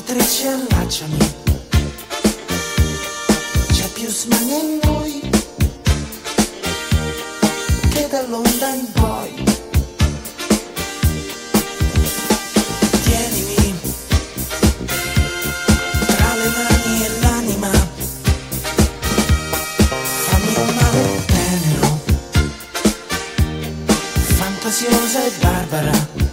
Nutrici allacciami, c'è più smania in noi che dall'onda in poi. Tienimi tra le mani e l'anima, fammi un male tenero, fantasiosa e barbara.